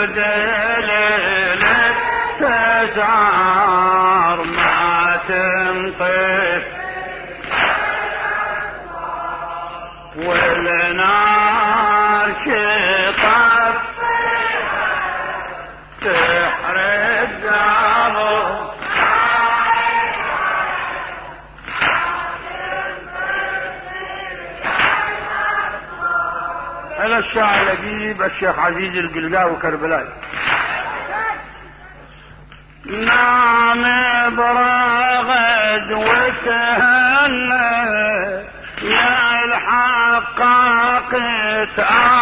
بدليل تسعار ما تنطف والنار شطف تحرق قلب. أنا الشاعر الأديب الشيخ عزيز القلقاوي كربلاي. نعم برغد وتهنى يا الحقاقة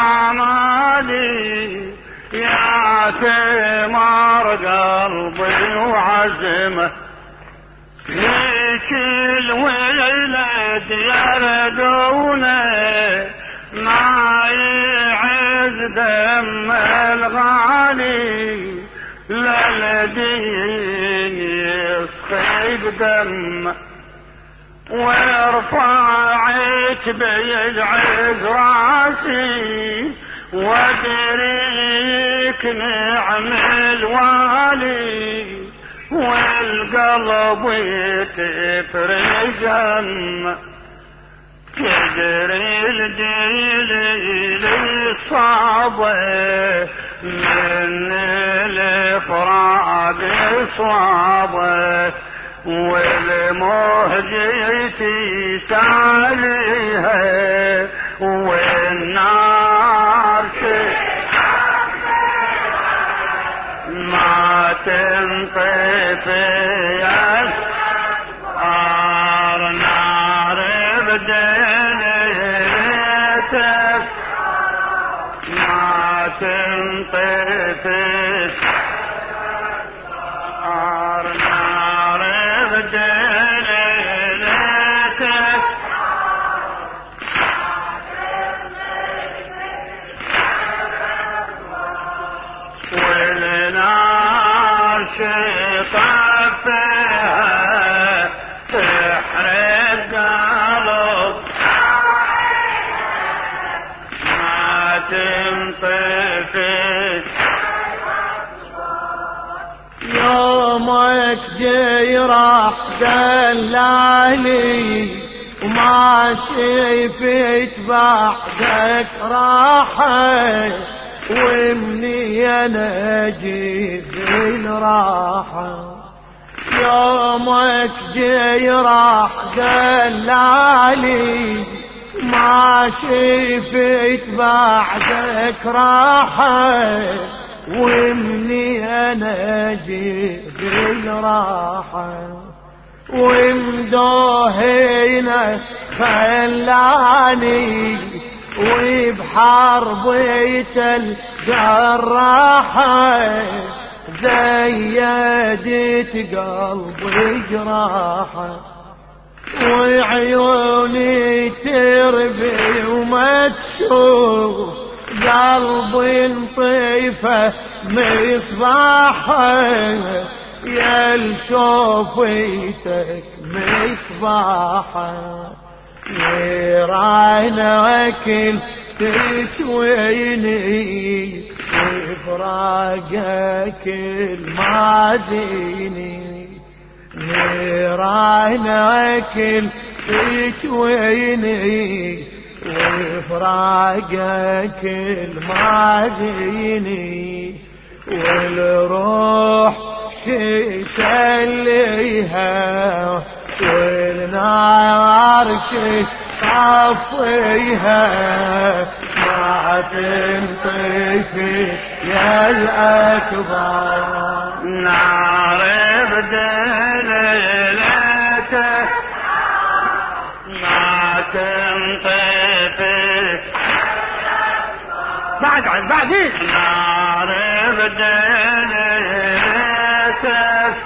آمالي يا ثمار قلبي وعزمه ليش الولد يردونه ما يعز دم الغالي للدين يسخي بدم وارفعت بيجعز راسي وادريك نعم الوالي والقلب يتفرج هم تدري الدليل الصعبة من الافراق صعبة والمهجتي ساليها والنار ما تنطفي نار نار بدليتك ما تنطفي نار نار بدليتك والنار شطفها تحرق قلب ما تنطفي. يومك جاي راح دلالي وما شفت بعدك راحة ومني انا جيت الراحة. يومك جاي راح دلالي ما شفت بعدك راحة ومني انا جيت الراحة ومدوهينا خلاني وبحربية الجراحة زيدت قلبي جراحة وعيوني تربي وما تشوف قلبي انطيفه مصباحه يا لشوفيتك مصباحه نيرانك تشويني وفراقك المعديني نيرانك تشويني وفراقك المعديني والروح تسليها والنار تطفيها ما تنطفي يا الأكبر. نار بدليلته ما تنطفي بعدين نار بدليلته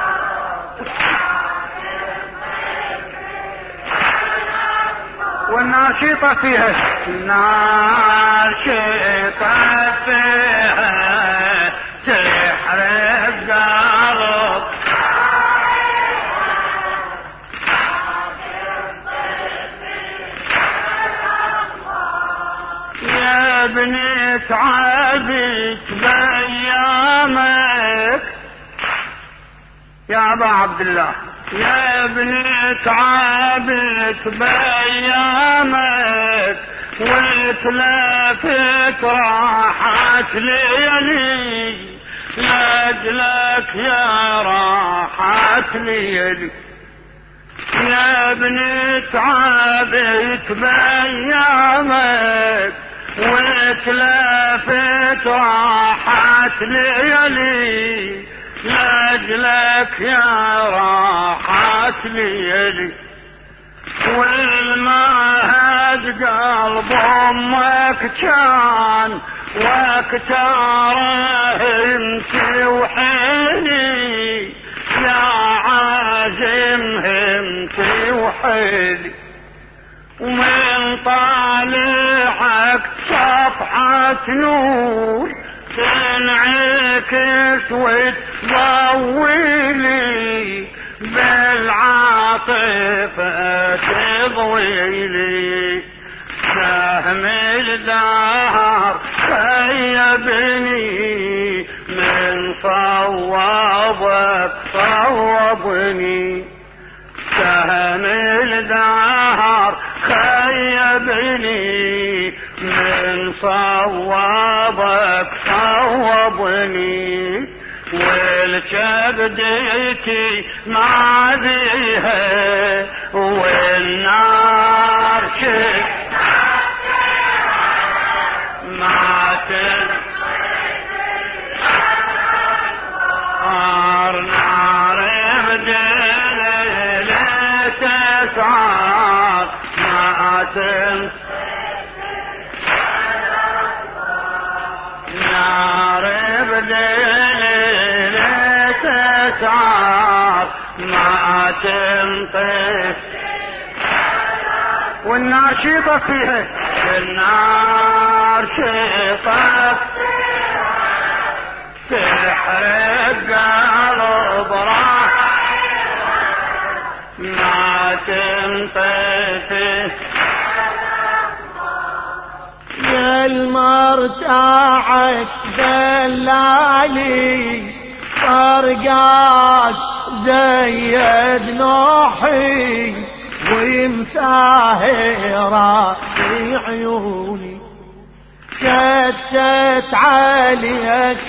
والنار شيطة فيها النار شيطة فيها تحرق قلب يا بنيت تعبت بأيامك يا أبا عبد الله، يا ابني تعبت بأيامك واتلفت راحت ليلي لاجلك يا راحت ليلي. يا ابني تعبت بأيامك واتلفت راحت ليلي لاجلك يا راحت ليلي. والمهد قلب امك كان واكتاره انت وحيلي يا عازم انت وحيلي. ومن طالعك صفحة نور تنعكس وتضويلي بالعاطفة تضويلي. سهم الدهر خيبني من صوابك صوبني. سهم الدهر خيبني من صوابك صوبني. والكبدتي مع ذيها والنار شك ما نار نار بدل تسعار ما نار بدل تسعار ما تنطف. والنار شيطة فيها النار شيطة تحرق قلب راح ما تنطفي. يا المرتاعك دلالي طرقات زيد نوحي ومساهرة في عيوني. شتت عليك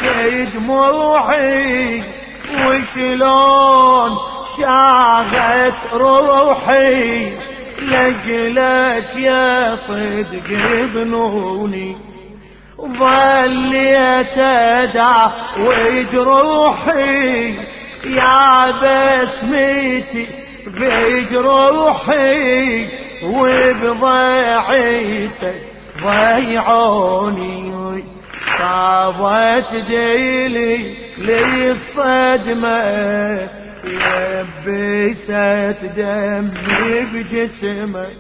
دموعي وشلون شاغت روحي لجلك يا صدق بنوني. ظليت اداوي جروحي يا بسمتي بجروحي وبضيعتك ضيعوني. صابت ديلي لي الصدمة لبست دمي بجسمك.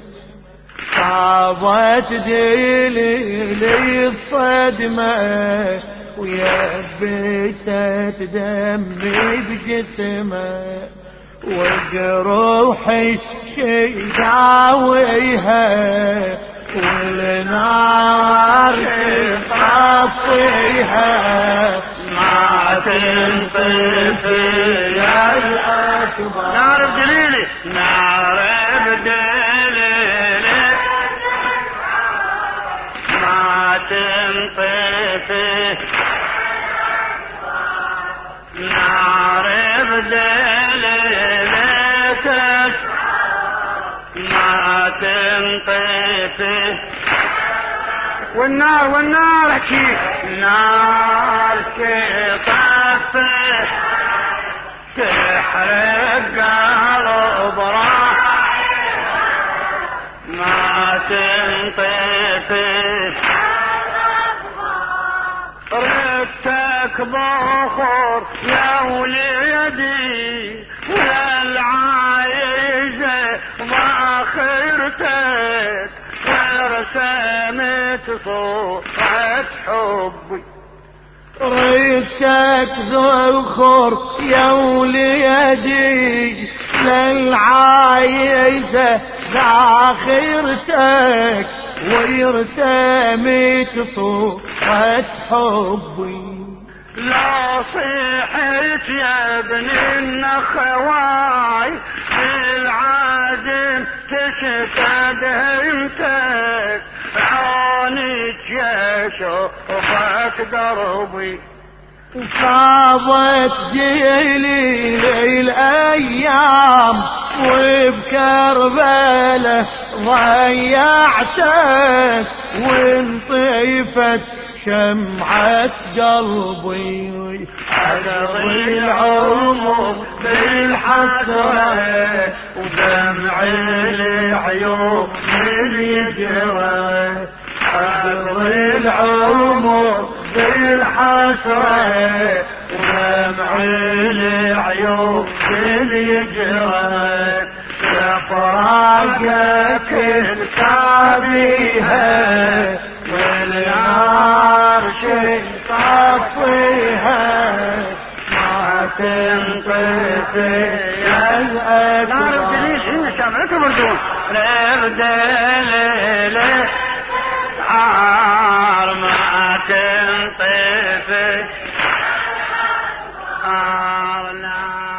صابت ديلي لي الصدمة ويبست دمي بجسمك. وجروحي شي داويها والنار تطفيها ما تنطفي يا الأكبر. نار بدليلي نار بدليلي ما تنطفي نار بدليلي ما تنطفي. والنار اكيد نار تطفي تحرق قلب راح ما تنطفي. ريتك بخور يا وليدي والعايزة ضاخرتك ورسمت صورة حبي. ريتك ذخر يا وليدي للعايزة ذاخرتك ويرسمت صورة شقة حبي. لا صيحت يا ابن النخواي بالعادم تشتد همتك عونك يا شوفك دربي. صابت جيلي الايام وبكربله ضيعتك وانطفت شمعة قلبي. أقضي العمر بالحسرة ودمع العيون يجرى. أقضي العمر بالحسرة ودمع العيون يجرى. لفراقك الكابيها والنار طفيها ما تنطفي يا الأكبر. نار الجليل هنا شامعك بردون رغد ليلة عار ما تنطفي.